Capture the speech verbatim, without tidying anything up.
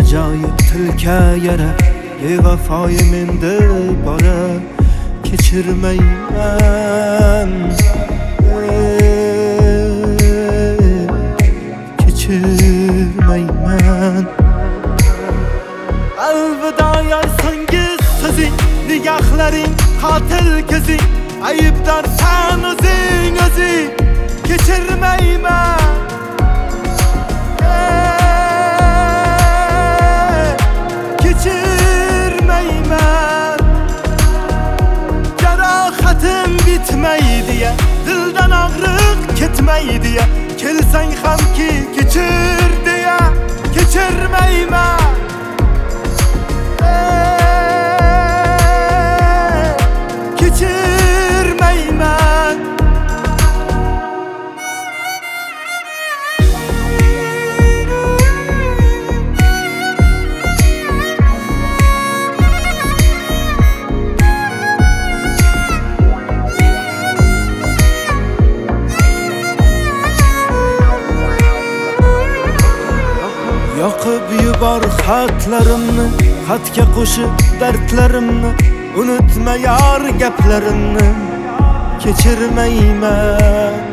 ajoyib tilka yara bevafoyi menda bora kechirmayman kechirmayman alvido yoy so'nggi so'zing nigohlaring qotil ko'zing aybdorsan o'zing o'zing kechirmayman kechirmayman jarohatim bitmaydi ya dildan og'riq ketmaydi ya kelsang hamki kechir deya kechirmayman kechirmayman yoqib yubor xatlarimni xatga qo'shib dardlarimni unutma yor gaplarimni kechirmayman